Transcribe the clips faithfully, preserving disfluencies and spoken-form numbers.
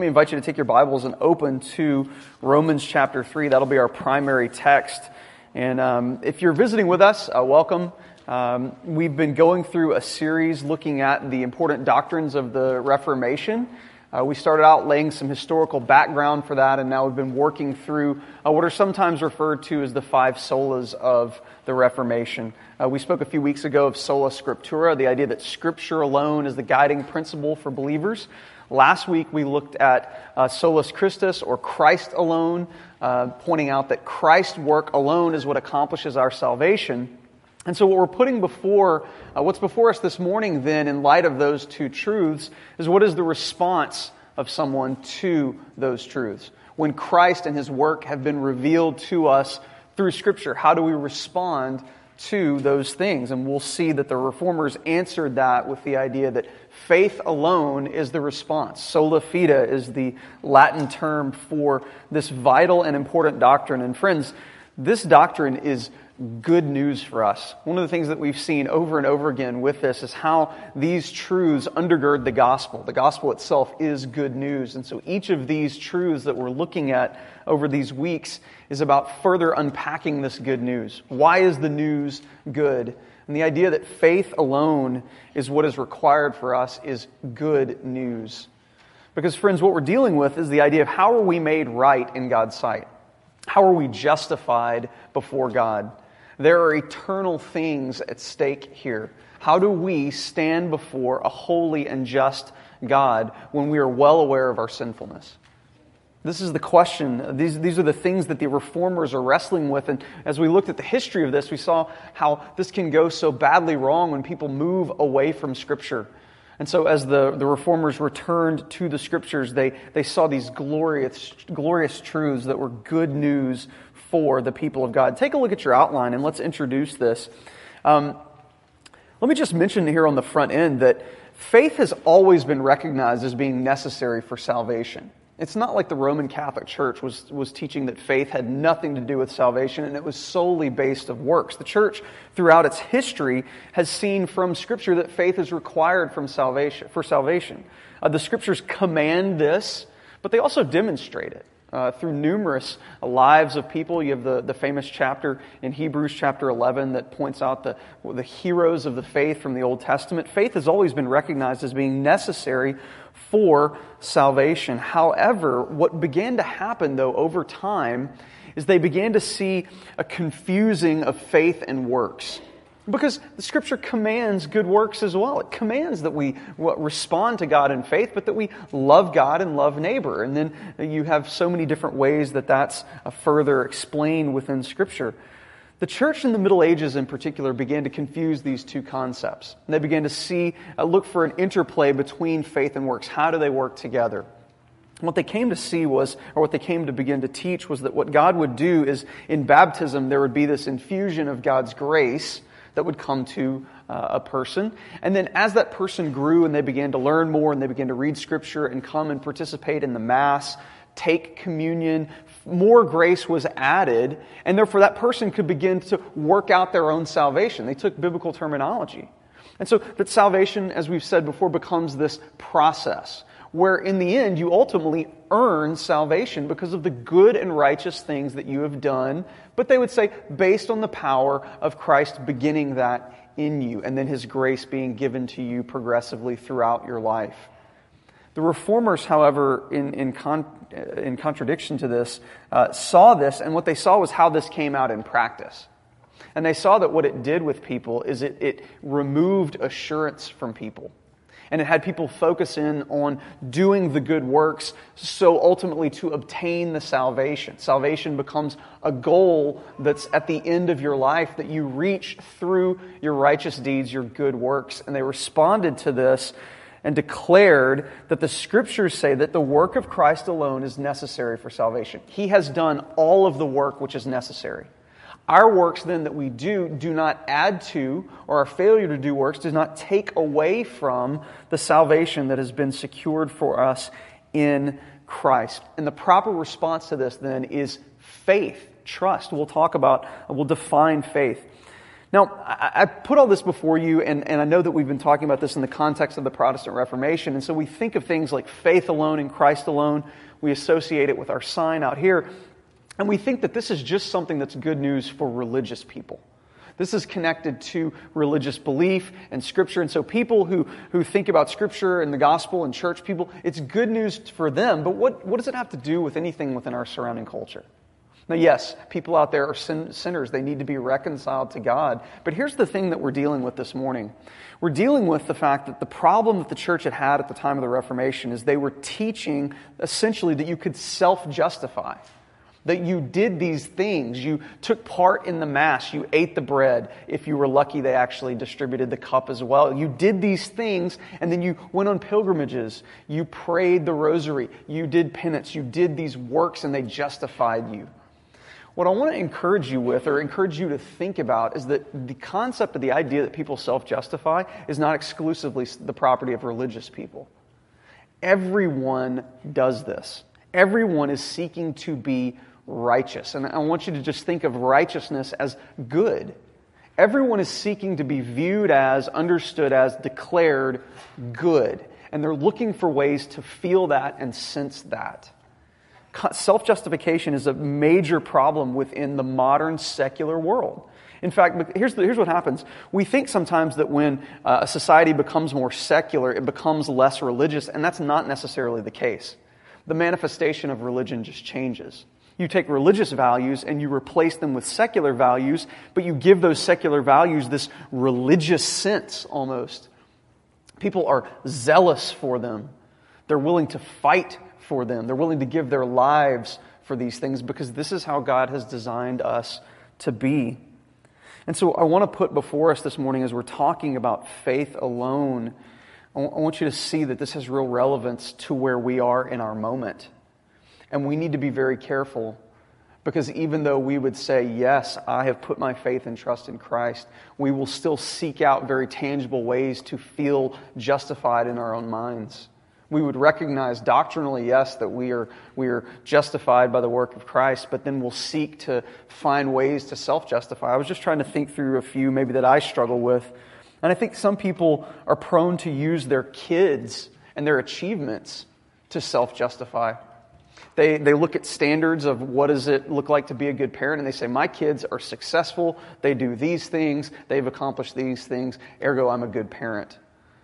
Let me invite you to take your Bibles and open to Romans chapter three. That'll be our primary text. And um, if you're visiting with us, uh, welcome. Um, we've been going through a series looking at the important doctrines of the Reformation. Uh, we started out laying some historical background for that, and now we've been working through uh, what are sometimes referred to as the five solas of the Reformation. Uh, we spoke a few weeks ago of sola scriptura, the idea that Scripture alone is the guiding principle for believers. Last week we looked at uh, solus Christus, or Christ alone, uh, pointing out that Christ's work alone is what accomplishes our salvation. And so what we're putting before, uh, what's before us this morning then, in light of those two truths, is what is the response of someone to those truths? When Christ and His work have been revealed to us through Scripture, how do we respond to those things? And we'll see that the Reformers answered that with the idea that faith alone is the response. Sola fide is the Latin term for this vital and important doctrine. And friends, this doctrine is good news for us. One of the things that we've seen over and over again with this is how these truths undergird the gospel. The gospel itself is good news. And so each of these truths that we're looking at over these weeks is about further unpacking this good news. Why is the news good? And the idea that faith alone is what is required for us is good news. Because, friends, what we're dealing with is the idea of how are we made right in God's sight? How are we justified before God? There are eternal things at stake here. How do we stand before a holy and just God when we are well aware of our sinfulness? This is the question. These, these are the things that the Reformers are wrestling with. And as we looked at the history of this, we saw how this can go so badly wrong when people move away from Scripture. And so as the, the Reformers returned to the Scriptures, they, they saw these glorious, glorious truths that were good news for the people of God. Take a look at your outline and let's introduce this. Um, let me just mention here on the front end that faith has always been recognized as being necessary for salvation. It's not like the Roman Catholic Church was, was teaching that faith had nothing to do with salvation and it was solely based of works. The church, throughout its history, has seen from Scripture that faith is required from salvation for salvation. Uh, the Scriptures command this, but they also demonstrate it. Uh, through numerous lives of people. You have the, the famous chapter in Hebrews chapter eleven that points out the, the heroes of the faith from the Old Testament. Faith has always been recognized as being necessary for salvation. However, what began to happen, though, over time, is they began to see a confusing of faith and works. Because the Scripture commands good works as well. It commands that we respond to God in faith, but that we love God and love neighbor. And then you have so many different ways that that's further explained within Scripture. The church in the Middle Ages in particular began to confuse these two concepts. And they began to see, uh, look for an interplay between faith and works. How do they work together? And what they came to see was, or what they came to begin to teach was that what God would do is in baptism there would be this infusion of God's grace that would come to uh, a person. And then as that person grew and they began to learn more and they began to read Scripture and come and participate in the Mass, take communion, more grace was added, and therefore that person could begin to work out their own salvation. They took biblical terminology. And so that salvation, as we've said before, becomes this process where in the end you ultimately earn salvation because of the good and righteous things that you have done, but they would say based on the power of Christ beginning that in you and then His grace being given to you progressively throughout your life. The Reformers, however, in, in, con, in contradiction to this, uh, saw this, and what they saw was how this came out in practice. And they saw that what it did with people is it, it removed assurance from people. And it had people focus in on doing the good works so ultimately to obtain the salvation. Salvation becomes a goal that's at the end of your life that you reach through your righteous deeds, your good works. And they responded to this and declared that the Scriptures say that the work of Christ alone is necessary for salvation. He has done all of the work which is necessary. Our works then that we do, do not add to, or our failure to do works does not take away from the salvation that has been secured for us in Christ. And the proper response to this then is faith, trust. We'll talk about, we'll define faith. Now, I, I put all this before you, and, and I know that we've been talking about this in the context of the Protestant Reformation, and so we think of things like faith alone in Christ alone. We associate it with our sign out here, and we think that this is just something that's good news for religious people. This is connected to religious belief and Scripture, and so people who, who think about Scripture and the gospel and church people, it's good news for them, but what, what does it have to do with anything within our surrounding culture? Now, yes, people out there are sin- sinners. They need to be reconciled to God. But here's the thing that we're dealing with this morning. We're dealing with the fact that the problem that the church had had at the time of the Reformation is they were teaching essentially that you could self-justify. That you did these things. You took part in the Mass. You ate the bread. If you were lucky, they actually distributed the cup as well. You did these things, and then you went on pilgrimages. You prayed the rosary. You did penance. You did these works, and they justified you. What I want to encourage you with, or encourage you to think about, is that the concept of the idea that people self-justify is not exclusively the property of religious people. Everyone does this. Everyone is seeking to be righteous. And I want you to just think of righteousness as good. Everyone is seeking to be viewed as, understood as, declared good. And they're looking for ways to feel that and sense that. Self-justification is a major problem within the modern secular world. In fact, here's, the, here's what happens. We think sometimes that when uh, a society becomes more secular, it becomes less religious, and that's not necessarily the case. The manifestation of religion just changes. You take religious values and you replace them with secular values, but you give those secular values this religious sense almost. People are zealous for them. They're willing to fight for them. They're willing to give their lives for these things because this is how God has designed us to be. And so I want to put before us this morning as we're talking about faith alone, I want you to see that this has real relevance to where we are in our moment. And we need to be very careful because even though we would say, yes, I have put my faith and trust in Christ, we will still seek out very tangible ways to feel justified in our own minds. We would recognize doctrinally, yes, that we are we are justified by the work of Christ, but then we'll seek to find ways to self-justify. I was just trying to think through a few maybe that I struggle with. And I think some people are prone to use their kids and their achievements to self-justify. They they look at standards of what does it look like to be a good parent, and they say, my kids are successful, they do these things, they've accomplished these things, ergo I'm a good parent.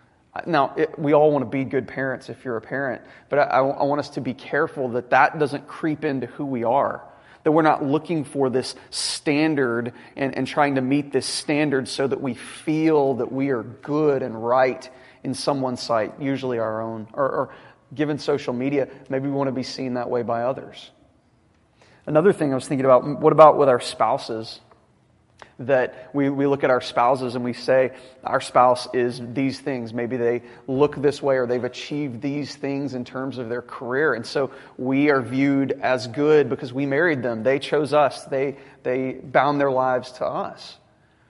Now, it, we all want to be good parents if you're a parent, but I, I want us to be careful that that doesn't creep into who we are. That we're not looking for this standard and, and trying to meet this standard so that we feel that we are good and right in someone's sight, usually our own. Or, or given social media, maybe we want to be seen that way by others. Another thing I was thinking about, what about with our spouses? That we, we look at our spouses and we say, our spouse is these things. Maybe they look this way or they've achieved these things in terms of their career. And so we are viewed as good because we married them. They chose us. They, they bound their lives to us.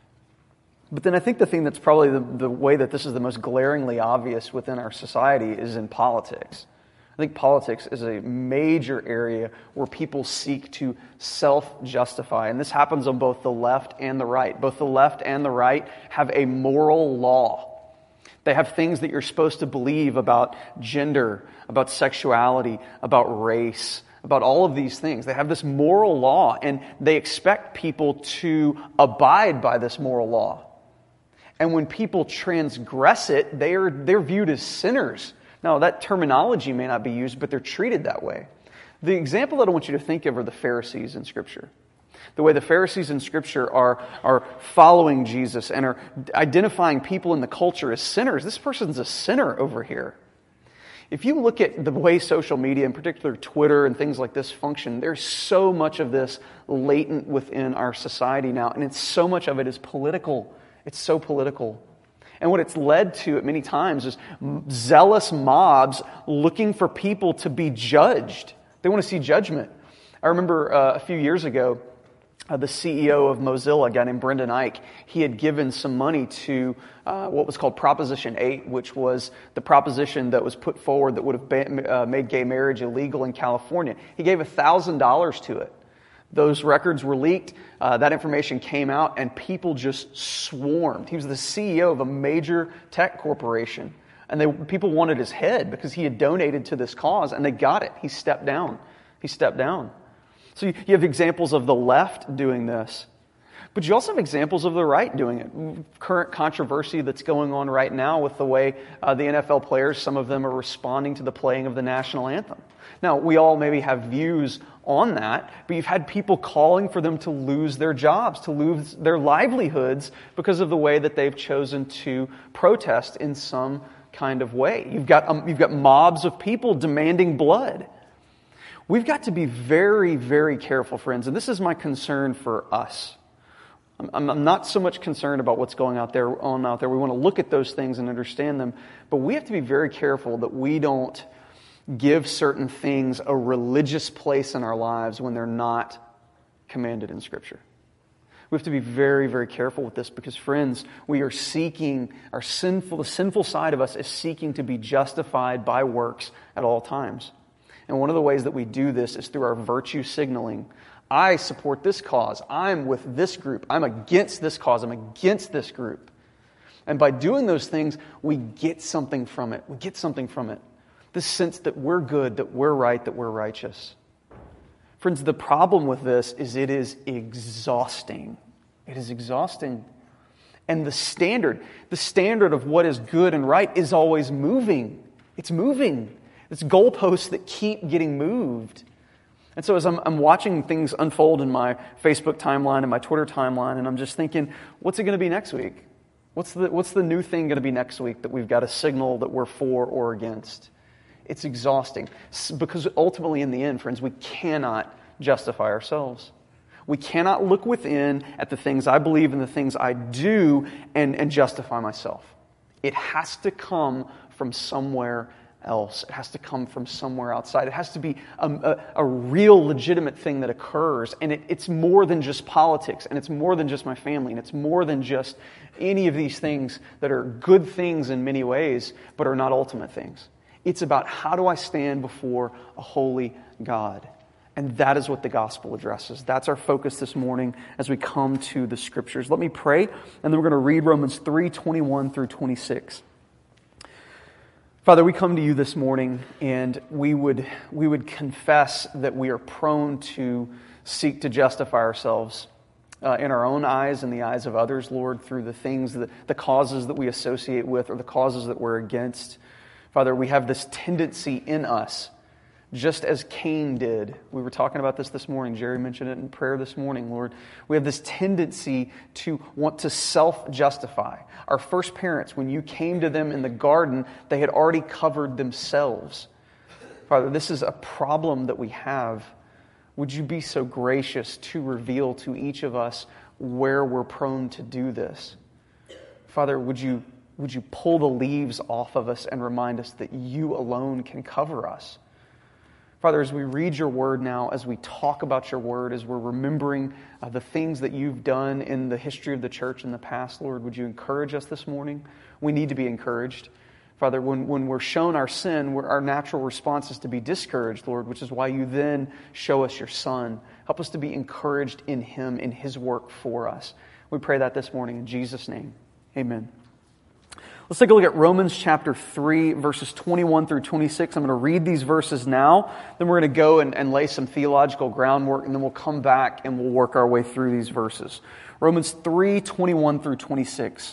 But then I think the thing that's probably the, the way that this is the most glaringly obvious within our society is in politics. I think politics is a major area where people seek to self-justify. And this happens on both the left and the right. Both the left and the right have a moral law. They have things that you're supposed to believe about gender, about sexuality, about race, about all of these things. They have this moral law, and they expect people to abide by this moral law. And when people transgress it, they are, they're viewed as sinners. Now, that terminology may not be used, but they're treated that way. The example that I want you to think of are the Pharisees in Scripture. The way the Pharisees in Scripture are, are following Jesus and are identifying people in the culture as sinners. This person's a sinner over here. If you look at the way social media, in particular Twitter and things like this function, there's so much of this latent within our society now, and it's so much of it is political. It's so political. And what it's led to at many times is zealous mobs looking for people to be judged. They want to see judgment. I remember uh, a few years ago, uh, the C E O of Mozilla, a guy named Brendan Eich, he had given some money to uh, what was called Proposition eight, which was the proposition that was put forward that would have ba- uh, made gay marriage illegal in California. He gave one thousand dollars to it. Those records were leaked, uh, that information came out, and people just swarmed. He was the C E O of a major tech corporation, and they, people wanted his head because he had donated to this cause, and they got it. He stepped down. He stepped down. So you, you have examples of the left doing this, but you also have examples of the right doing it. Current controversy that's going on right now with the way uh, the N F L players, some of them are responding to the playing of the national anthem. Now, we all maybe have views on that, but you've had people calling for them to lose their jobs, to lose their livelihoods because of the way that they've chosen to protest in some kind of way. You've got um, you've got mobs of people demanding blood. We've got to be very, very careful, friends, and this is my concern for us. I'm, I'm not so much concerned about what's going out there on out there. We want to look at those things and understand them, but we have to be very careful that we don't give certain things a religious place in our lives when they're not commanded in Scripture. We have to be very, very careful with this because, friends, we are seeking, our sinful, the sinful side of us is seeking to be justified by works at all times. And one of the ways that we do this is through our virtue signaling. I support this cause. I'm with this group. I'm against this cause. I'm against this group. And by doing those things, we get something from it. We get something from it. This sense that we're good, that we're right, that we're righteous. Friends, the problem with this is it is exhausting. It is exhausting. And the standard, the standard of what is good and right is always moving. It's moving. It's goalposts that keep getting moved. And so as I'm, I'm watching things unfold in my Facebook timeline and my Twitter timeline, and I'm just thinking, what's it going to be next week? What's the, what's the new thing going to be next week that we've got to signal that we're for or against? It's exhausting because ultimately in the end, friends, we cannot justify ourselves. We cannot look within at the things I believe and the things I do and, and justify myself. It has to come from somewhere else. It has to come from somewhere outside. It has to be a, a, a real legitimate thing that occurs. And it, it's more than just politics. And it's more than just my family. And it's more than just any of these things that are good things in many ways, but are not ultimate things. It's about how do I stand before a holy God. And that is what the gospel addresses. That's our focus this morning as we come to the Scriptures. Let me pray, and then we're going to read Romans three, twenty-one through twenty-six. Father, we come to you this morning, and we would we would confess that we are prone to seek to justify ourselves uh, in our own eyes and the eyes of others, Lord, through the things, that, the causes that we associate with or the causes that we're against. Father, we have this tendency in us, just as Cain did. We were talking about this this morning. Jerry mentioned it in prayer this morning, Lord. We have this tendency to want to self-justify. Our first parents, when you came to them in the garden, they had already covered themselves. Father, this is a problem that we have. Would you be so gracious to reveal to each of us where we're prone to do this? Father, would you Would you pull the leaves off of us and remind us that you alone can cover us? Father, as we read your word now, as we talk about your word, as we're remembering uh, the things that you've done in the history of the church in the past, Lord, would you encourage us this morning? We need to be encouraged. Father, when, when we're shown our sin, we're, our natural response is to be discouraged, Lord, which is why you then show us your Son. Help us to be encouraged in him, in his work for us. We pray that this morning in Jesus' name. Amen. Let's take a look at Romans chapter three, verses twenty-one through twenty-six. I'm going to read these verses now. Then we're going to go and, and lay some theological groundwork, and then we'll come back and we'll work our way through these verses. Romans three, twenty-one through twenty-six.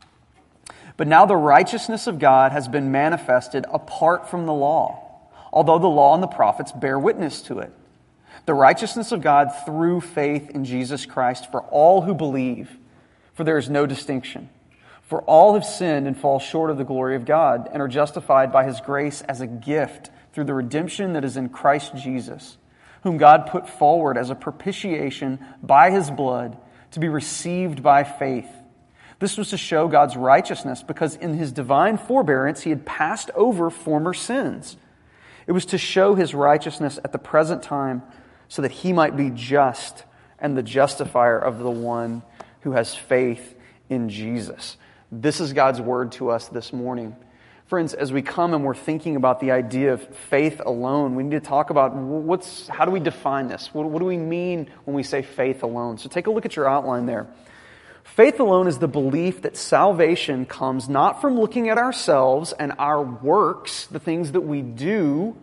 But now the righteousness of God has been manifested apart from the law, although the law and the prophets bear witness to it. The righteousness of God through faith in Jesus Christ for all who believe, for there is no distinction. For all have sinned and fall short of the glory of God and are justified by His grace as a gift through the redemption that is in Christ Jesus, whom God put forward as a propitiation by His blood to be received by faith. This was to show God's righteousness because in His divine forbearance He had passed over former sins. It was to show His righteousness at the present time so that He might be just and the justifier of the one who has faith in Jesus. This is God's word to us this morning. Friends, as we come and we're thinking about the idea of faith alone, we need to talk about what's, how do we define this? What, what do we mean when we say faith alone? So take a look at your outline there. Faith alone is the belief that salvation comes not from looking at ourselves and our works, the things that we do,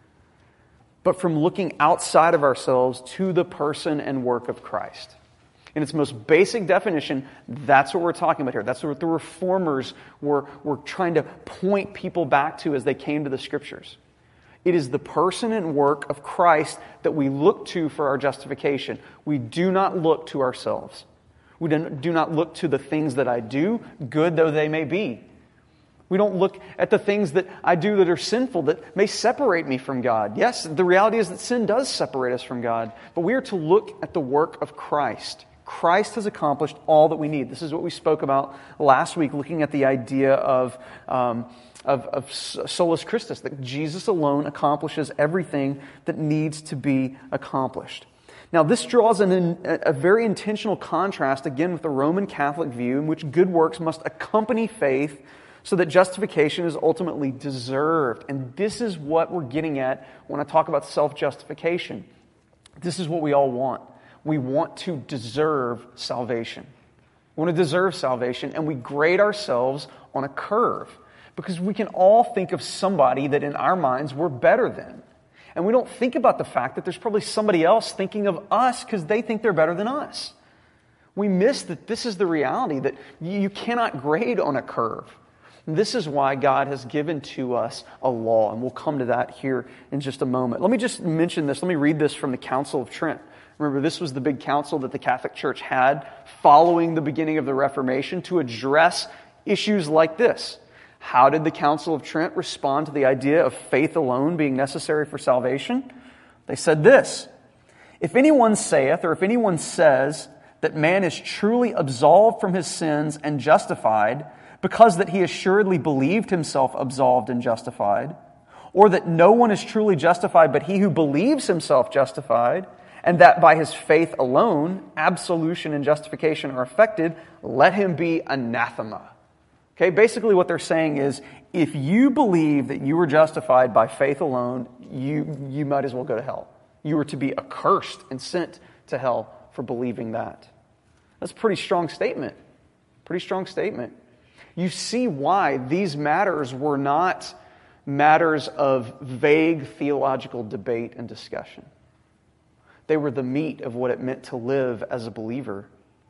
but from looking outside of ourselves to the person and work of Christ. In its most basic definition, that's what we're talking about here. That's what the Reformers were, were trying to point people back to as they came to the Scriptures. It is the person and work of Christ that we look to for our justification. We do not look to ourselves. We do not look to the things that I do, good though they may be. We don't look at the things that I do that are sinful, that may separate me from God. Yes, the reality is that sin does separate us from God, but we are to look at the work of Christ. Christ has accomplished all that we need. This is what we spoke about last week, looking at the idea of, um, of, of solus Christus, that Jesus alone accomplishes everything that needs to be accomplished. Now, this draws an, a very intentional contrast, again, with the Roman Catholic view, in which good works must accompany faith so that justification is ultimately deserved. And this is what we're getting at when I talk about self-justification. This is what we all want. We want to deserve salvation. We want to deserve salvation, and we grade ourselves on a curve because we can all think of somebody that in our minds we're better than. And we don't think about the fact that there's probably somebody else thinking of us because they think they're better than us. We miss that this is the reality, that you cannot grade on a curve. This is why God has given to us a law, and we'll come to that here in just a moment. Let me just mention this. Let me read this from the Council of Trent. Remember, this was the big council that the Catholic Church had following the beginning of the Reformation to address issues like this. How did the Council of Trent respond to the idea of faith alone being necessary for salvation? They said this: if anyone saith, or if anyone says, that man is truly absolved from his sins and justified, because that he assuredly believed himself absolved and justified, or that no one is truly justified but he who believes himself justified, and that by his faith alone absolution and justification are effected, let him be anathema. Okay, basically what they're saying is, if you believe that you were justified by faith alone, you, you might as well go to hell. You were to be accursed and sent to hell for believing that. That's a pretty strong statement. Pretty strong statement. You see why these matters were not matters of vague theological debate and discussion. They were the meat of what it meant to live as a believer.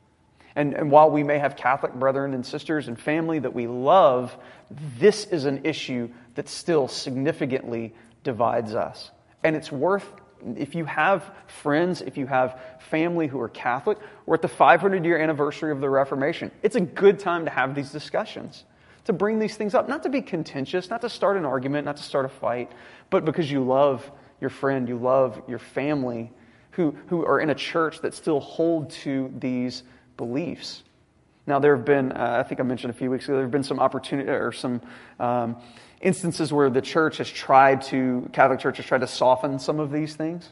And, and while we may have Catholic brethren and sisters and family that we love, this is an issue that still significantly divides us. And it's worth, if you have friends, if you have family who are Catholic, we're at the five hundred year anniversary of the Reformation. It's a good time to have these discussions, to bring these things up, not to be contentious, not to start an argument, not to start a fight, but because you love your friend, you love your family, who, who are in a church that still hold to these beliefs. Now, there have been, uh, I think I mentioned a few weeks ago, there have been some opportunity or some um, instances where the church has tried to, Catholic Church has tried to soften some of these things.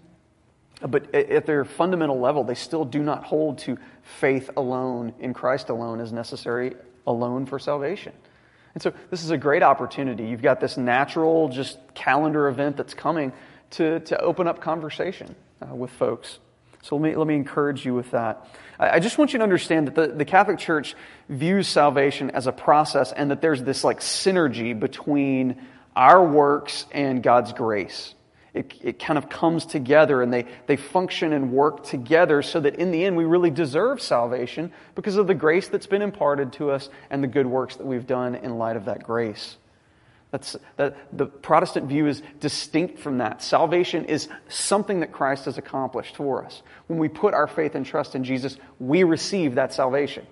But at their fundamental level, they still do not hold to faith alone in Christ alone as necessary alone for salvation. And so this is a great opportunity. You've got this natural just calendar event that's coming to, to open up conversation uh, with folks. So let me let me encourage you with that. I, I just want you to understand that the, the Catholic Church views salvation as a process, and that there's this like synergy between our works and God's grace. It, it kind of comes together, and they, they function and work together so that in the end we really deserve salvation because of the grace that's been imparted to us and the good works that we've done in light of that grace. That's that the Protestant view is distinct from that. Salvation is something that Christ has accomplished for us. When we put our faith and trust in Jesus, we receive that salvation.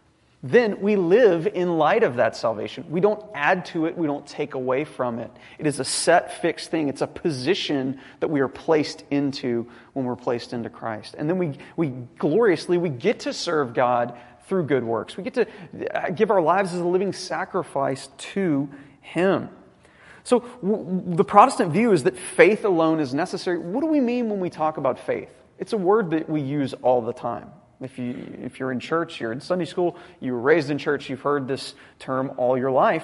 Then we live in light of that salvation. We don't add to it. We don't take away from it. It is a set, fixed thing. It's a position that we are placed into when we're placed into Christ. And then we, we gloriously, we get to serve God through good works. We get to give our lives as a living sacrifice to Him. So w- the Protestant view is that faith alone is necessary. What do we mean when we talk about faith? It's a word that we use all the time. If you, if you're in church, you're in Sunday school, you were raised in church, you've heard this term all your life.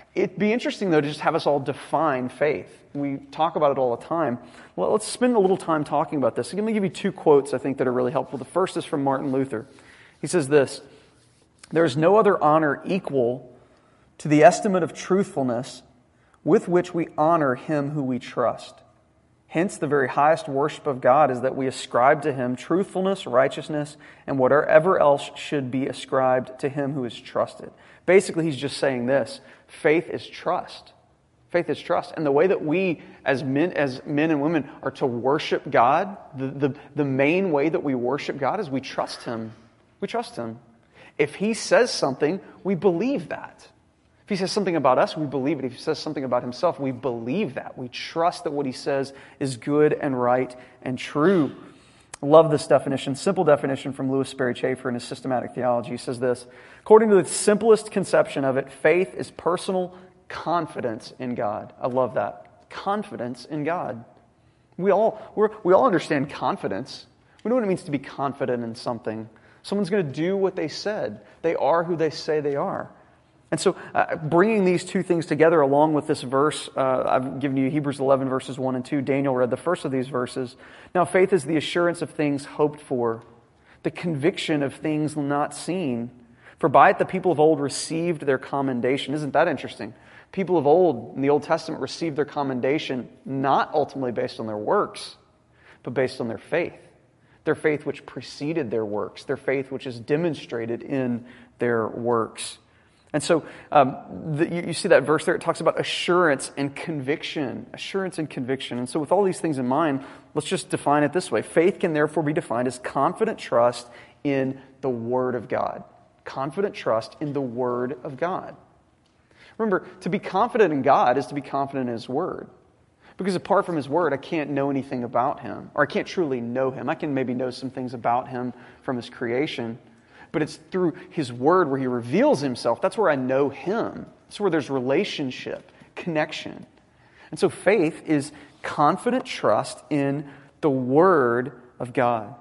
It'd be interesting, though, to just have us all define faith. We talk about it all the time. Well, let's spend a little time talking about this. I'm going to give you two quotes I think that are really helpful. The first is from Martin Luther. He says this: "There is no other honor equal to the estimate of truthfulness with which we honor Him who we trust. Hence, the very highest worship of God is that we ascribe to Him truthfulness, righteousness, and whatever else should be ascribed to Him who is trusted." Basically, he's just saying this: faith is trust. Faith is trust. And the way that we, as men, as men and women, are to worship God, the, the, the main way that we worship God is we trust Him. We trust Him. If He says something, we believe that. If He says something about us, we believe it. If He says something about Himself, we believe that. We trust that what He says is good and right and true. I love this definition, simple definition from Louis Sperry Chafer in his Systematic Theology. He says this: "According to the simplest conception of it, faith is personal confidence in God." I love that. Confidence in God. We all we're, we all understand confidence. We know what it means to be confident in something. Someone's going to do what they said. They are who they say they are. And so uh, bringing these two things together along with this verse, uh, I've given you Hebrews eleven verses one and two. Daniel read the first of these verses. "Now faith is the assurance of things hoped for, the conviction of things not seen. For by it the people of old received their commendation." Isn't that interesting? People of old in the Old Testament received their commendation not ultimately based on their works, but based on their faith. Their faith which preceded their works. Their faith which is demonstrated in their works. And so um, the, you, you see that verse there. It talks about assurance and conviction. Assurance and conviction. And so with all these things in mind, let's just define it this way. Faith can therefore be defined as confident trust in the Word of God. Confident trust in the Word of God. Remember, to be confident in God is to be confident in His Word. Because apart from His Word, I can't know anything about Him. Or I can't truly know Him. I can maybe know some things about Him from His creation. But it's through His Word where He reveals Himself. That's where I know Him. That's where there's relationship, connection. And so faith is confident trust in the Word of God.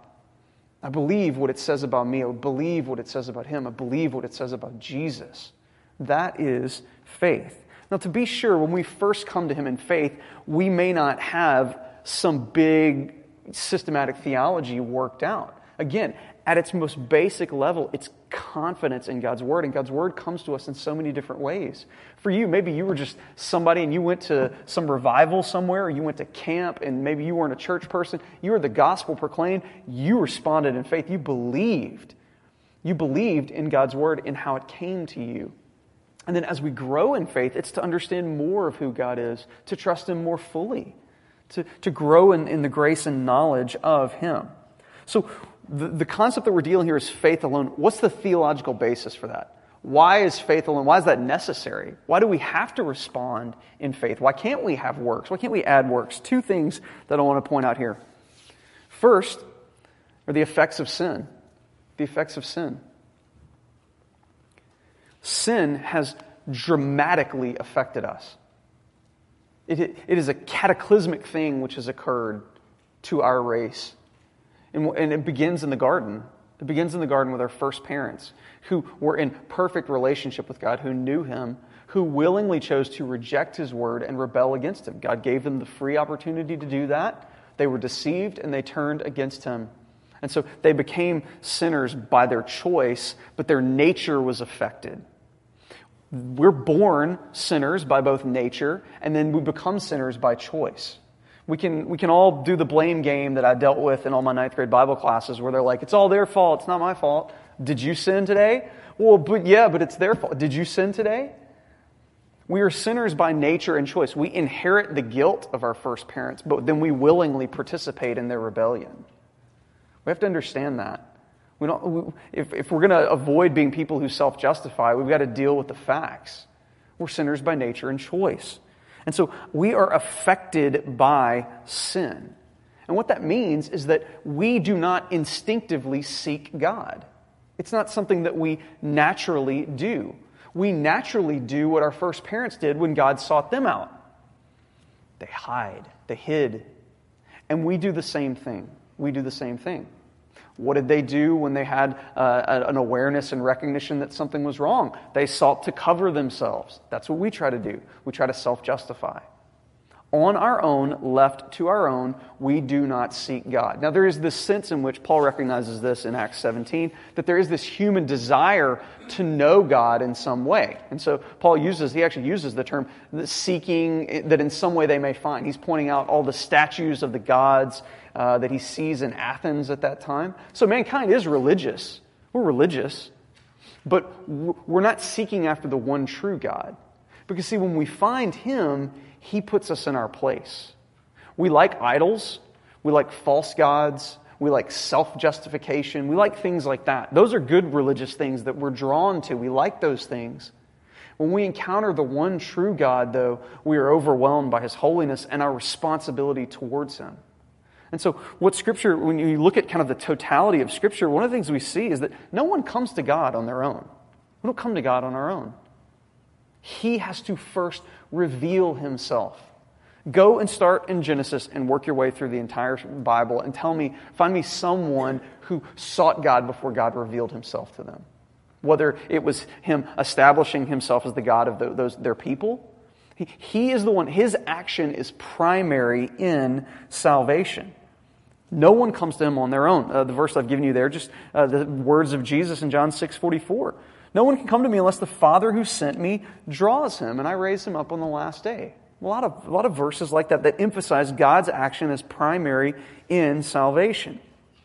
I believe what it says about me. I believe what it says about Him. I believe what it says about Jesus. That is faith. Now, to be sure, when we first come to Him in faith, we may not have some big systematic theology worked out. Again, at its most basic level, it's confidence in God's Word. And God's Word comes to us in so many different ways. For you, maybe you were just somebody and you went to some revival somewhere, or you went to camp and maybe you weren't a church person. You heard the gospel proclaimed. You responded in faith. You believed. You believed in God's Word and how it came to you. And then as we grow in faith, it's to understand more of who God is, to trust Him more fully, to, to grow in, in the grace and knowledge of Him. So the, the concept that we're dealing here is faith alone. What's the theological basis for that? Why is faith alone? Why is that necessary? Why do we have to respond in faith? Why can't we have works? Why can't we add works? Two things that I want to point out here. First are the effects of sin. The effects of sin. Sin has dramatically affected us. It, it is a cataclysmic thing which has occurred to our race. And, and it begins in the garden. It begins in the garden with our first parents who were in perfect relationship with God, who knew Him, who willingly chose to reject His Word and rebel against Him. God gave them the free opportunity to do that. They were deceived and they turned against Him. And so they became sinners by their choice, but their nature was affected. We're born sinners by both nature, and then we become sinners by choice. We can we can all do the blame game that I dealt with in all my ninth grade Bible classes, where they're like, it's all their fault, it's not my fault. Did you sin today? Well, but yeah, but it's their fault. Did you sin today? We are sinners by nature and choice. We inherit the guilt of our first parents, but then we willingly participate in their rebellion. We have to understand that. We don't. We, if, if we're going to avoid being people who self-justify, we've got to deal with the facts. We're sinners by nature and choice. And so we are affected by sin. And what that means is that we do not instinctively seek God. It's not something that we naturally do. We naturally do what our first parents did when God sought them out. They hide. They hid. And we do the same thing. We do the same thing. What did they do when they had uh, an awareness and recognition that something was wrong? They sought to cover themselves. That's what we try to do. We try to self-justify. On our own, left to our own, we do not seek God. Now, there is this sense in which Paul recognizes this in Acts seventeen, that there is this human desire to know God in some way. And so Paul uses, he actually uses the term seeking that in some way they may find. He's pointing out all the statues of the gods uh, that he sees in Athens at that time. So mankind is religious. We're religious. But we're not seeking after the one true God. Because see, when we find Him, He puts us in our place. We like idols. We like false gods. We like self-justification. We like things like that. Those are good religious things that we're drawn to. We like those things. When we encounter the one true God, though, we are overwhelmed by His holiness and our responsibility towards Him. And so what Scripture, when you look at kind of the totality of Scripture, one of the things we see is that no one comes to God on their own. We don't come to God on our own. He has to first reveal Himself. Go and start in Genesis and work your way through the entire Bible and tell me, find me someone who sought God before God revealed Himself to them. Whether it was Him establishing Himself as the God of the, those their people, he, he is the one, His action is primary in salvation. No one comes to Him on their own. Uh, the verse I've given you there, just uh, the words of Jesus in John six forty-four. No one can come to me unless the Father who sent me draws him, and I raise him up on the last day. A lot of, a lot of verses like that that emphasize God's action as primary in salvation.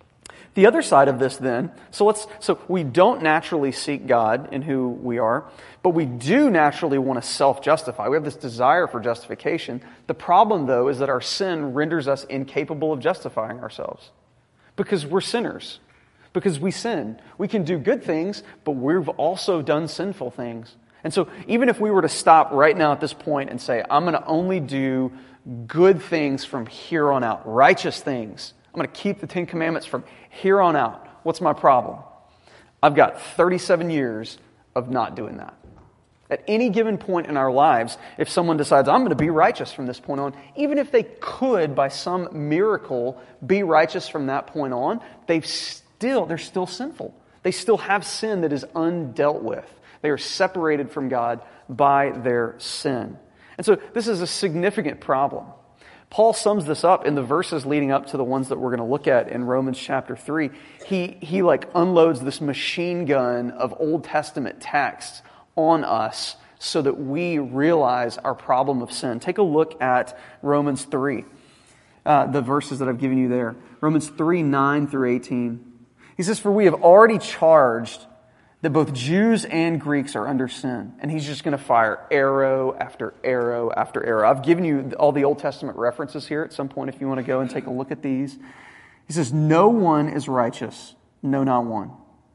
The other side of this then, so let's so we don't naturally seek God in who we are, but we do naturally want to self-justify. We have this desire for justification. The problem, though, is that our sin renders us incapable of justifying ourselves because we're sinners. Because we sin. We can do good things, but we've also done sinful things. And so even if we were to stop right now at this point and say, I'm going to only do good things from here on out, righteous things. I'm going to keep the Ten Commandments from here on out. What's my problem? I've got thirty-seven years of not doing that. At any given point in our lives, if someone decides, I'm going to be righteous from this point on, even if they could, by some miracle, be righteous from that point on, they've still, they're still sinful. They still have sin that is undealt with. They are separated from God by their sin. And so this is a significant problem. Paul sums this up in the verses leading up to the ones that we're going to look at in Romans chapter three. He, he like unloads this machine gun of Old Testament texts on us so that we realize our problem of sin. Take a look at Romans three, uh, the verses that I've given you there. Romans three, nine through eighteen. He says, for we have already charged that both Jews and Greeks are under sin. And he's just going to fire arrow after arrow after arrow. I've given you all the Old Testament references here at some point if you want to go and take a look at these. He says, no one is righteous, no, not one.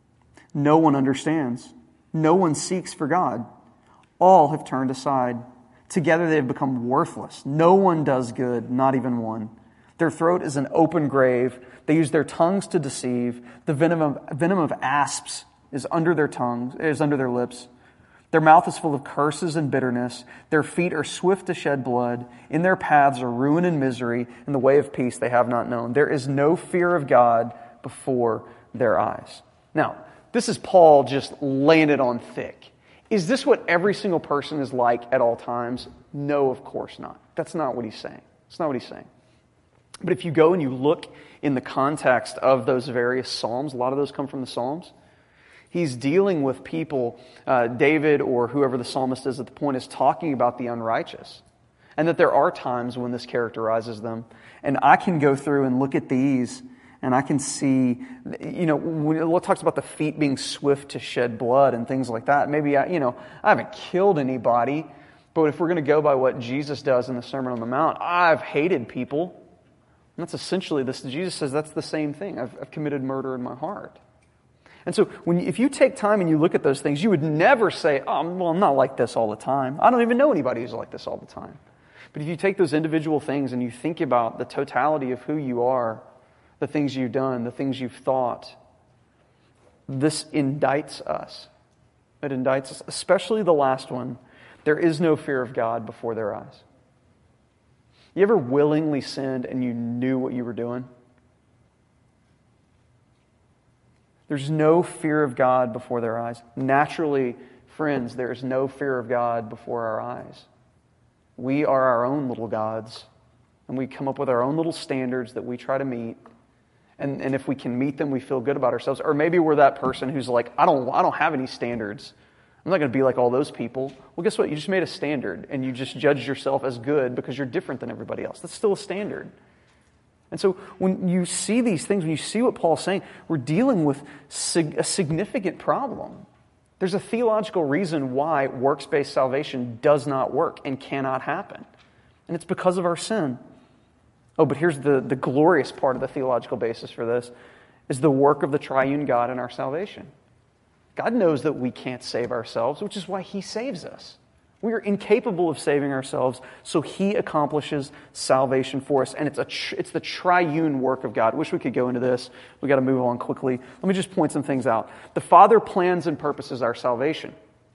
No one understands. No one seeks for God. All have turned aside. Together they have become worthless. No one does good, not even one. Their throat is an open grave. They use their tongues to deceive. The venom of, venom of asps is under their tongues, is under their lips. Their mouth is full of curses and bitterness. Their feet are swift to shed blood. In their paths are ruin and misery. In the way of peace they have not known. There is no fear of God before their eyes. Now, this is Paul just laying it on thick. Is this what every single person is like at all times? No, of course not. That's not what he's saying. That's not what he's saying. But if you go and you look in the context of those various Psalms, a lot of those come from the Psalms, he's dealing with people, uh, David or whoever the psalmist is at the point is talking about the unrighteous. And that there are times when this characterizes them. And I can go through and look at these and I can see, you know, when it talks about the feet being swift to shed blood and things like that. Maybe, I, you know, I haven't killed anybody, but if we're going to go by what Jesus does in the Sermon on the Mount, I've hated people. And that's essentially this. Jesus says that's the same thing. I've, I've committed murder in my heart. And so when if you take time and you look at those things, you would never say, oh, well, I'm not like this all the time. I don't even know anybody who's like this all the time. But if you take those individual things and you think about the totality of who you are, the things you've done, the things you've thought, this indicts us. It indicts us, especially the last one. There is no fear of God before their eyes. You ever willingly sinned and you knew what you were doing? There's no fear of God before their eyes. Naturally, friends, there is no fear of God before our eyes. We are our own little gods, and we come up with our own little standards that we try to meet. And, and if we can meet them, we feel good about ourselves. Or maybe we're that person who's like, I don't, I don't have any standards. I'm not going to be like all those people. Well, guess what? You just made a standard, and you just judged yourself as good because you're different than everybody else. That's still a standard. And so when you see these things, when you see what Paul's saying, we're dealing with a significant problem. There's a theological reason why works-based salvation does not work and cannot happen. And it's because of our sin. Oh, but here's the, the glorious part of the theological basis for this, is the work of the triune God in our salvation. God knows that we can't save ourselves, which is why He saves us. We are incapable of saving ourselves, so He accomplishes salvation for us. And it's a tr- it's the triune work of God. I wish we could go into this. We've got to move on quickly. Let me just point some things out. The Father plans and purposes our salvation.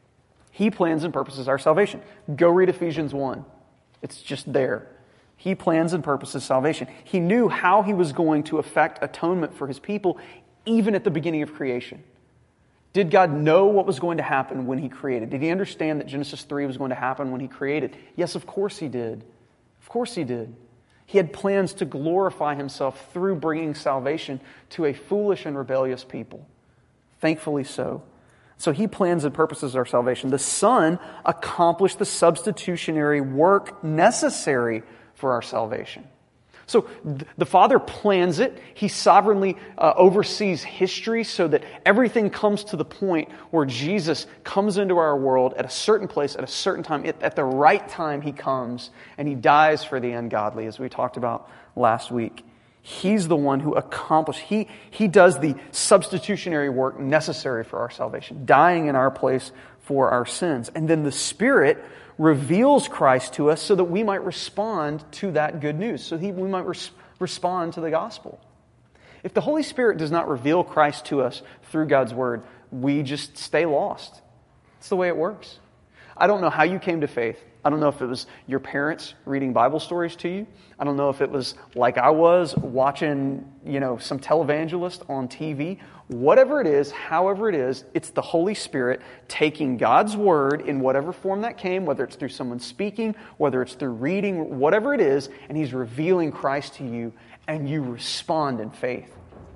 He plans and purposes our salvation. Go read Ephesians one. It's just there. He plans and purposes salvation. He knew how He was going to effect atonement for His people, even at the beginning of creation. Did God know what was going to happen when He created? Did He understand that Genesis three was going to happen when He created? Yes, of course He did. Of course He did. He had plans to glorify Himself through bringing salvation to a foolish and rebellious people. Thankfully so. So He plans and purposes our salvation. The Son accomplished the substitutionary work necessary for our salvation. So the Father plans it. He sovereignly uh, oversees history so that everything comes to the point where Jesus comes into our world at a certain place, at a certain time. At, at the right time He comes, and He dies for the ungodly, as we talked about last week. He's the one who accomplished, He, he does the substitutionary work necessary for our salvation, dying in our place for our sins. And then the Spirit reveals Christ to us so that we might respond to that good news, so he, we might res- respond to the gospel. If the Holy Spirit does not reveal Christ to us through God's Word, we just stay lost. It's the way it works. I don't know how you came to faith. I don't know if it was your parents reading Bible stories to you. I don't know if it was like I was watching, you know, some televangelist on T V. Whatever it is, however it is, it's the Holy Spirit taking God's Word in whatever form that came, whether it's through someone speaking, whether it's through reading, whatever it is, and He's revealing Christ to you, and you respond in faith.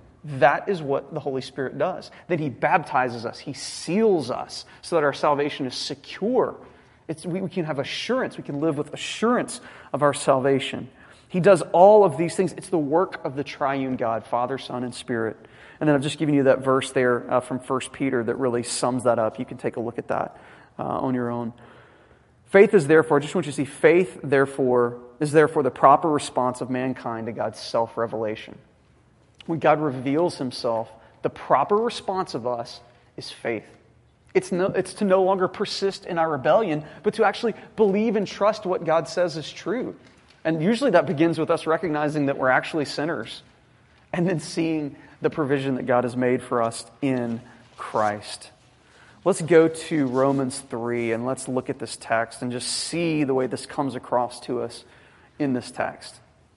That is what the Holy Spirit does. Then He baptizes us. He seals us so that our salvation is secure. It's, we, we can have assurance. We can live with assurance of our salvation. He does all of these things. It's the work of the triune God, Father, Son, and Spirit. And then I've just given you that verse there uh, from First Peter that really sums that up. You can take a look at that uh, on your own. Faith is therefore, I just want you to see, faith therefore is therefore the proper response of mankind to God's self-revelation. When God reveals Himself, the proper response of us is faith. It's, no, it's to no longer persist in our rebellion, but to actually believe and trust what God says is true. And usually that begins with us recognizing that we're actually sinners, and then seeing the provision that God has made for us in Christ. Let's go to Romans three, and let's look at this text and just see the way this comes across to us in this text.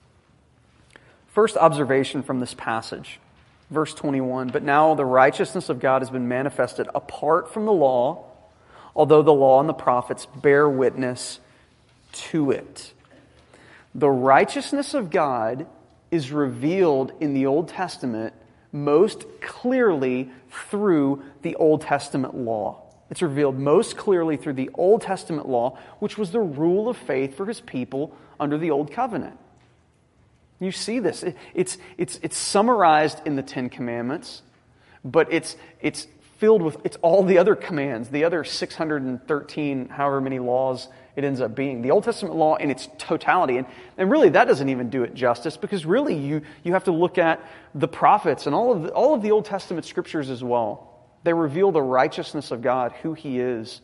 First observation from this passage, verse twenty-one, but now the righteousness of God has been manifested apart from the law, although the law and the prophets bear witness to it. The righteousness of God is revealed in the Old Testament most clearly through the Old Testament law. It's revealed most clearly through the Old Testament law, which was the rule of faith for His people under the Old Covenant. You see this. It's, it's, it's summarized in the Ten Commandments, but it's, it's filled with, it's all the other commands, the other six hundred thirteen, however many laws it ends up being. The Old Testament law in its totality. And, and really, that doesn't even do it justice, because really you, you have to look at the prophets and all of the, all of the Old Testament scriptures as well. They reveal the righteousness of God, who He is.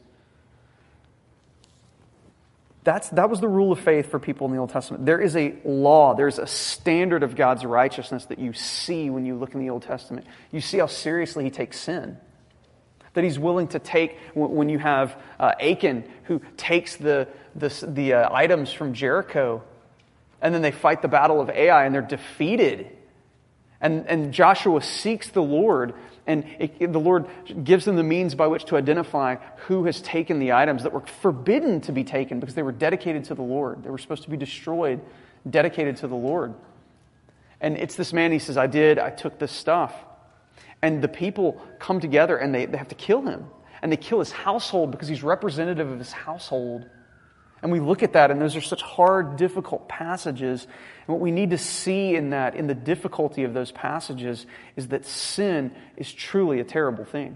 That's, that was the rule of faith for people in the Old Testament. There is a law, there's a standard of God's righteousness that you see when you look in the Old Testament. You see how seriously He takes sin. That He's willing to take, when you have uh, Achan who takes the, the, the uh, items from Jericho, and then they fight the battle of Ai and they're defeated. And, and Joshua seeks the Lord, and it, it, the Lord gives them the means by which to identify who has taken the items that were forbidden to be taken because they were dedicated to the Lord. They were supposed to be destroyed, dedicated to the Lord. And it's this man, he says, I did, I took this stuff. And the people come together and they, they have to kill him. And they kill his household because he's representative of his household. And we look at that, and those are such hard, difficult passages. And what we need to see in that, in the difficulty of those passages, is that sin is truly a terrible thing.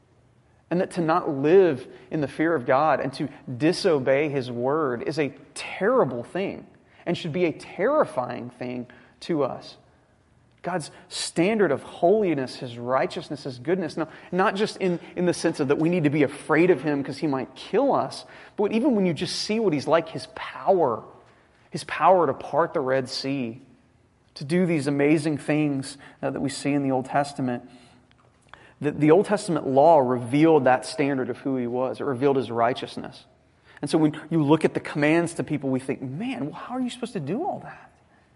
And that to not live in the fear of God and to disobey His word is a terrible thing and should be a terrifying thing to us. God's standard of holiness, His righteousness, His goodness. Now, not just in, in the sense of that we need to be afraid of Him because He might kill us, but even when you just see what He's like, His power, His power to part the Red Sea, to do these amazing things uh, that we see in the Old Testament. The, the Old Testament law revealed that standard of who He was. It revealed His righteousness. And so when you look at the commands to people, we think, man, well, how are you supposed to do all that?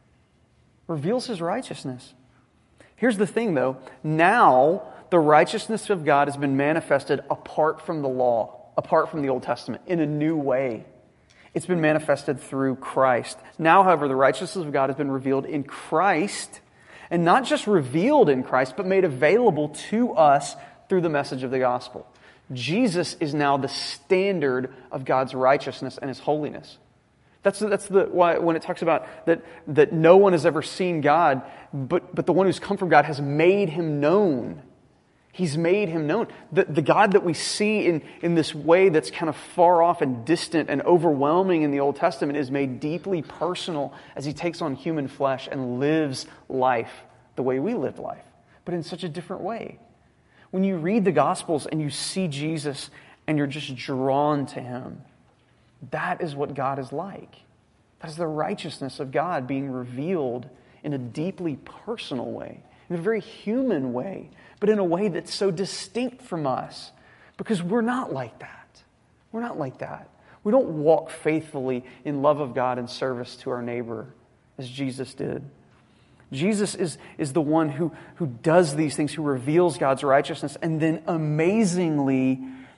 It reveals His righteousness. Here's the thing, though. Now, the righteousness of God has been manifested apart from the law, apart from the Old Testament, in a new way. It's been manifested through Christ. Now, however, the righteousness of God has been revealed in Christ, and not just revealed in Christ, but made available to us through the message of the gospel. Jesus is now the standard of God's righteousness and His holiness. That's that's the why when it talks about that that no one has ever seen God, but but the one who's come from God has made Him known. He's made Him known. The, the God that we see in, in this way that's kind of far off and distant and overwhelming in the Old Testament is made deeply personal as He takes on human flesh and lives life the way we live life, but in such a different way. When you read the Gospels and you see Jesus and you're just drawn to Him, that is what God is like. That is the righteousness of God being revealed in a deeply personal way, in a very human way, but in a way that's so distinct from us because we're not like that. We're not like that. We don't walk faithfully in love of God and service to our neighbor as Jesus did. Jesus is, is the one who, who does these things, who reveals God's righteousness, and then amazingly,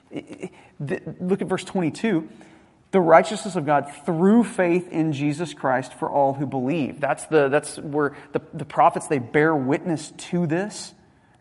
look at verse twenty-two, the righteousness of God through faith in Jesus Christ for all who believe. That's the that's where the, the prophets, they bear witness to this.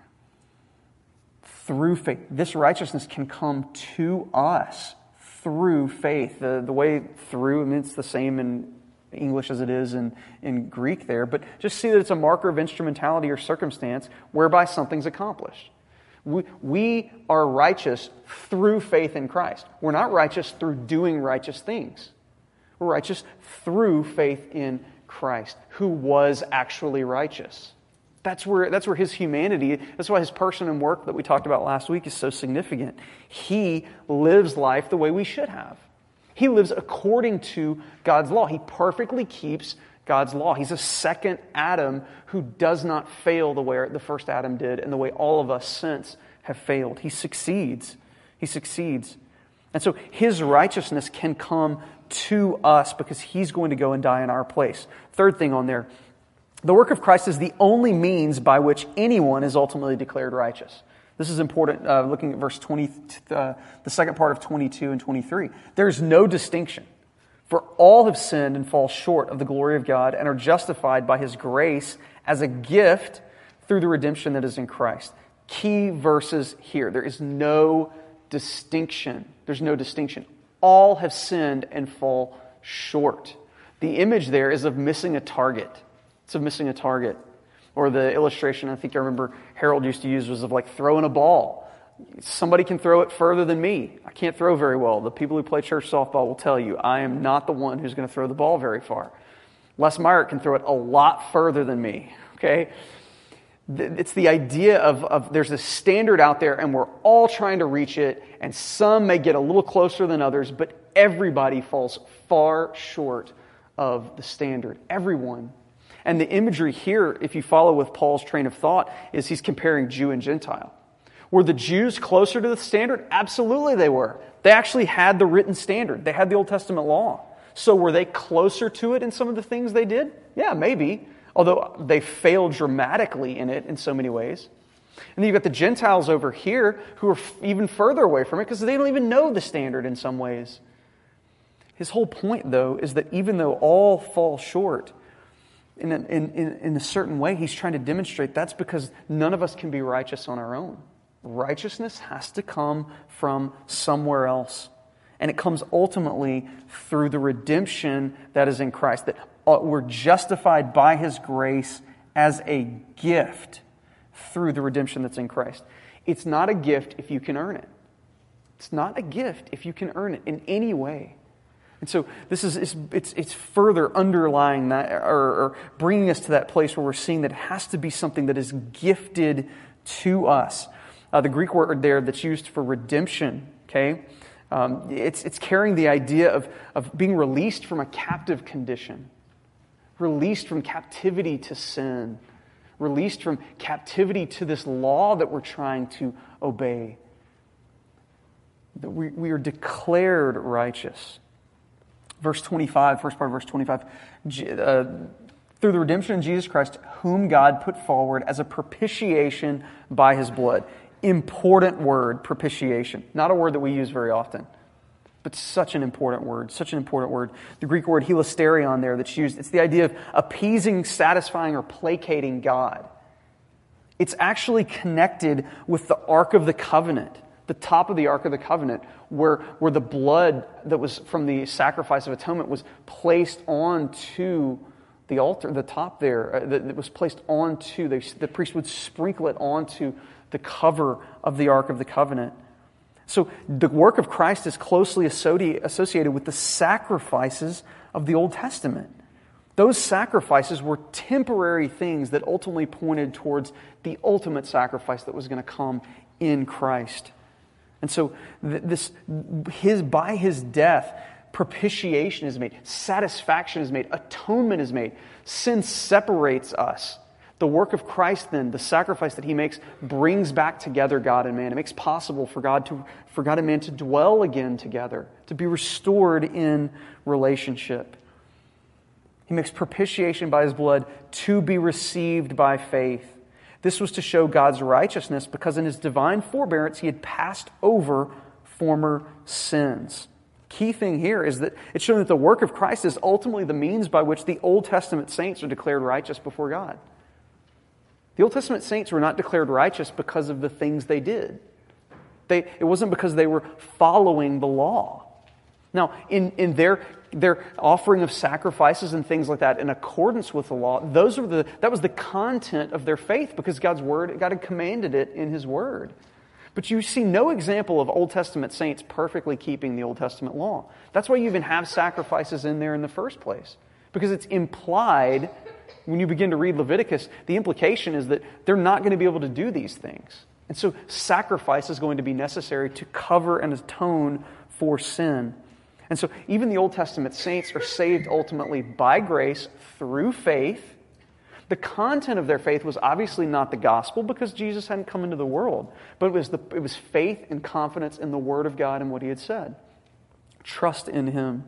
Through faith. This righteousness can come to us through faith. The, the way through, I mean, it's the same in English as it is in, in Greek there, but just see that it's a marker of instrumentality or circumstance whereby something's accomplished. We, we are righteous through faith in Christ. We're not righteous through doing righteous things. We're righteous through faith in Christ, who was actually righteous. That's where, that's where His humanity, that's why His person and work that we talked about last week is so significant. He lives life the way we should have. He lives according to God's law. He perfectly keeps God's law. He's a second Adam who does not fail the way the first Adam did and the way all of us since have failed. He succeeds. He succeeds. And so His righteousness can come to us because He's going to go and die in our place. Third thing on there, the work of Christ is the only means by which anyone is ultimately declared righteous. This is important, uh, looking at verse twenty, uh, the second part of twenty-two and twenty-three. There's no distinction. For all have sinned and fall short of the glory of God and are justified by His grace as a gift through the redemption that is in Christ. Key verses here. There is no distinction. There's no distinction. All have sinned and fall short. The image there is of missing a target. It's of missing a target. Or the illustration I think I remember Harold used to use was of like throwing a ball. Somebody can throw it further than me. I can't throw very well. The people who play church softball will tell you I am not the one who's going to throw the ball very far. Les Myrick can throw it a lot further than me. Okay? It's the idea of, of there's a standard out there and we're all trying to reach it, and some may get a little closer than others, but everybody falls far short of the standard. Everyone. And the imagery here, if you follow with Paul's train of thought, is he's comparing Jew and Gentile. Were the Jews closer to the standard? Absolutely they were. They actually had the written standard. They had the Old Testament law. So were they closer to it in some of the things they did? Yeah, maybe. although they fail dramatically in it in so many ways. And then you've got the Gentiles over here who are f- even further away from it because they don't even know the standard in some ways. His whole point, though, is that even though all fall short, in a, in, in, in a certain way, he's trying to demonstrate that's because none of us can be righteous on our own. Righteousness has to come from somewhere else. And it comes ultimately through the redemption that is in Christ. That we're justified by His grace as a gift through the redemption that's in Christ. It's not a gift if you can earn it. It's not a gift if you can earn it in any way. And so this is it's it's, it's further underlying that, or, or bringing us to that place where we're seeing that it has to be something that is gifted to us. Uh, the Greek word there that's used for redemption, okay, um, it's it's carrying the idea of of being released from a captive condition, released from captivity to sin, released from captivity to this law that we're trying to obey. That we we are declared righteous. Verse twenty-five, first part of verse twenty-five, uh, through the redemption of Jesus Christ, whom God put forward as a propitiation by His blood. Important word, propitiation. Not a word that we use very often, but such an important word, such an important word. The Greek word hilasterion there that's used, it's the idea of appeasing, satisfying, or placating God. It's actually connected with the Ark of the Covenant, the top of the Ark of the Covenant, where, where the blood that was from the sacrifice of atonement was placed onto the altar, the top there, uh, that, that was placed onto, the, the priest would sprinkle it onto the cover of the Ark of the Covenant. So the work of Christ is closely associated with the sacrifices of the Old Testament. Those sacrifices were temporary things that ultimately pointed towards the ultimate sacrifice that was going to come in Christ. And so this, his by His death, propitiation is made, satisfaction is made, atonement is made. Sin separates us. The work of Christ then, the sacrifice that He makes, brings back together God and man. It makes possible for God to for God and man to dwell again together, to be restored in relationship. He makes propitiation by His blood to be received by faith. This was to show God's righteousness because in His divine forbearance He had passed over former sins. Key thing here is that it's showing that the work of Christ is ultimately the means by which the Old Testament saints are declared righteous before God. The Old Testament saints were not declared righteous because of the things they did. They, it wasn't because they were following the law. Now, in, in their, their offering of sacrifices and things like that in accordance with the law, those were the that was the content of their faith because God's word, God had commanded it in His word. But you see no example of Old Testament saints perfectly keeping the Old Testament law. That's why you even have sacrifices in there in the first place. Because it's implied, when you begin to read Leviticus, the implication is that they're not going to be able to do these things. And so sacrifice is going to be necessary to cover and atone for sin. And so even the Old Testament saints are saved ultimately by grace through faith. The content of their faith was obviously not the gospel because Jesus hadn't come into the world, but it was the, it was faith and confidence in the Word of God and what He had said. Trust in Him.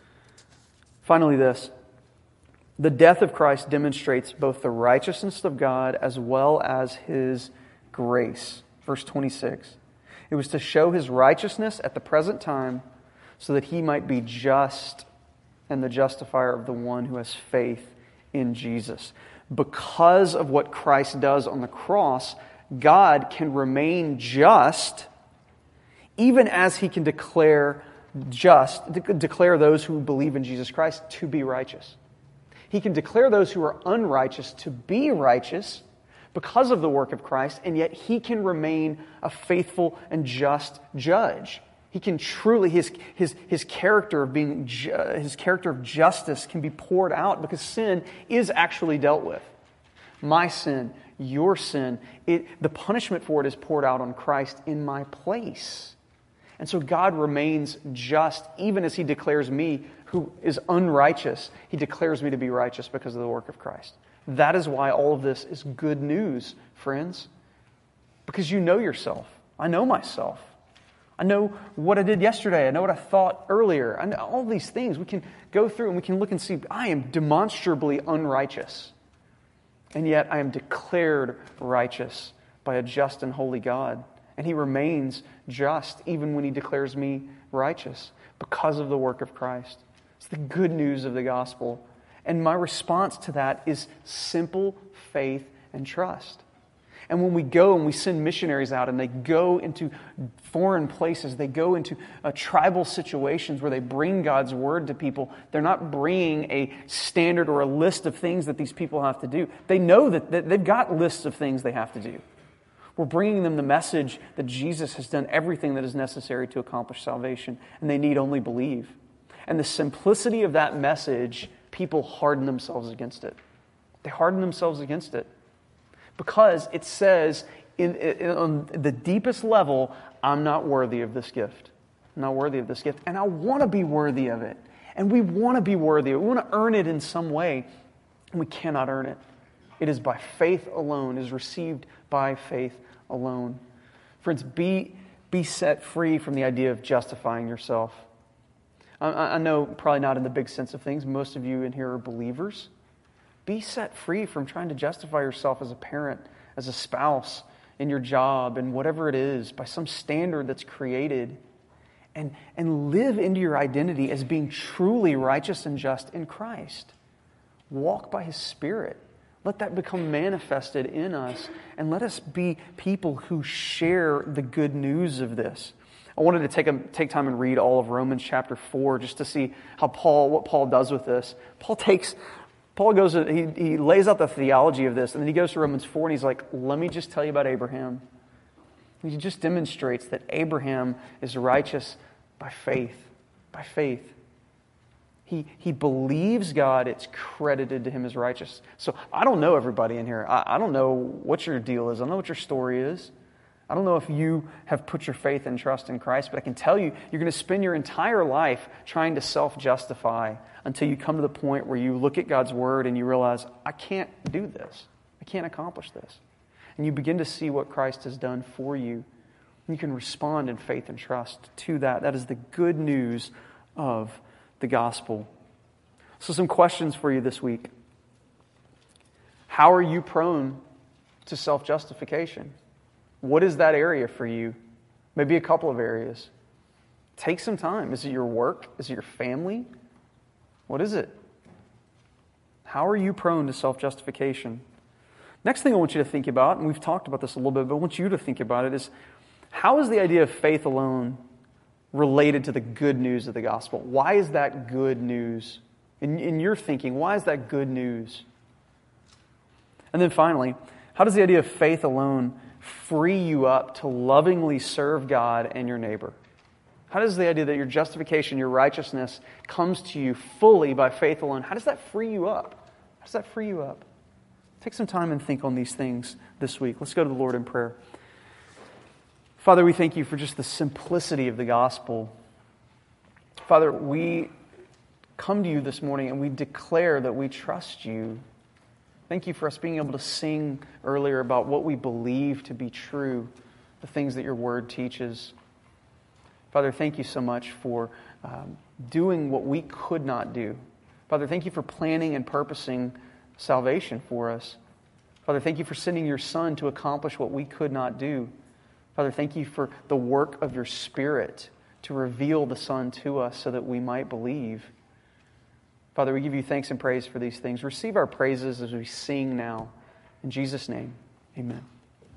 Finally, this. The death of Christ demonstrates both the righteousness of God as well as His grace. Verse twenty-six. It was to show His righteousness at the present time so that He might be just and the justifier of the one who has faith in Jesus. Because of what Christ does on the cross, God can remain just even as He can declare just, declare those who believe in Jesus Christ to be righteous. He can declare those who are unrighteous to be righteous because of the work of Christ, and yet He can remain a faithful and just judge. He can truly, his his his character of being his character of justice can be poured out because sin is actually dealt with. My sin, your sin, it, the punishment for it is poured out on Christ in my place. And so God remains just even as He declares me, who is unrighteous, He declares me to be righteous because of the work of Christ. That is why all of this is good news, friends. Because you know yourself. I know myself. I know what I did yesterday. I know what I thought earlier. I know all these things we can go through and we can look and see, I am demonstrably unrighteous. And yet I am declared righteous by a just and holy God. And He remains just even when He declares me righteous because of the work of Christ. It's the good news of the gospel. And my response to that is simple faith and trust. And when we go and we send missionaries out and they go into foreign places, they go into uh, tribal situations where they bring God's word to people, they're not bringing a standard or a list of things that these people have to do. They know that, that they've got lists of things they have to do. We're bringing them the message that Jesus has done everything that is necessary to accomplish salvation, and they need only believe. And the simplicity of that message, people harden themselves against it. They harden themselves against it. Because it says, in, in, on the deepest level, I'm not worthy of this gift. I'm not worthy of this gift. And I want to be worthy of it. And we want to be worthy of it. We want to earn it in some way. And we cannot earn it. It is by faith alone. It is received by faith alone. Friends, be, be set free from the idea of justifying yourself. I, I know probably not in the big sense of things. Most of you in here are believers. Be set free from trying to justify yourself as a parent, as a spouse, in your job, and whatever it is, by some standard that's created. And, and live into your identity as being truly righteous and just in Christ. Walk by His Spirit. Let that become manifested in us. And let us be people who share the good news of this. I wanted to take, a, take time and read all of Romans chapter four just to see how Paul, what Paul does with this. Paul takes... Paul goes, he, he lays out the theology of this, and then he goes to Romans four, and he's like, let me just tell you about Abraham. And he just demonstrates that Abraham is righteous by faith. By faith. He, he believes God, it's credited to him as righteous. So I don't know everybody in here. I, I don't know what your deal is. I don't know what your story is. I don't know if you have put your faith and trust in Christ, but I can tell you, you're going to spend your entire life trying to self-justify until you come to the point where you look at God's Word and you realize, I can't do this. I can't accomplish this. And you begin to see what Christ has done for you. And you can respond in faith and trust to that. That is the good news of the gospel. So some questions for you this week. How are you prone to self-justification? What is that area for you? Maybe a couple of areas. Take some time. Is it your work? Is it your family? What is it? How are you prone to self-justification? Next thing I want you to think about, and we've talked about this a little bit, but I want you to think about it, is how is the idea of faith alone related to the good news of the gospel? Why is that good news? In, in your thinking, why is that good news? And then finally, how does the idea of faith alone free you up to lovingly serve God and your neighbor? How does the idea that your justification, your righteousness comes to you fully by faith alone, how does that free you up? How does that free you up? Take some time and think on these things this week. Let's go to the Lord in prayer. Father, we thank you for just the simplicity of the gospel. Father, we come to you this morning and we declare that we trust you. Thank you for us being able to sing earlier about what we believe to be true, the things that your word teaches. Father, thank you so much for um, doing what we could not do. Father, thank you for planning and purposing salvation for us. Father, thank you for sending your Son to accomplish what we could not do. Father, thank you for the work of your Spirit to reveal the Son to us so that we might believe. Father, we give you thanks and praise for these things. Receive our praises as we sing now. In Jesus' name, amen.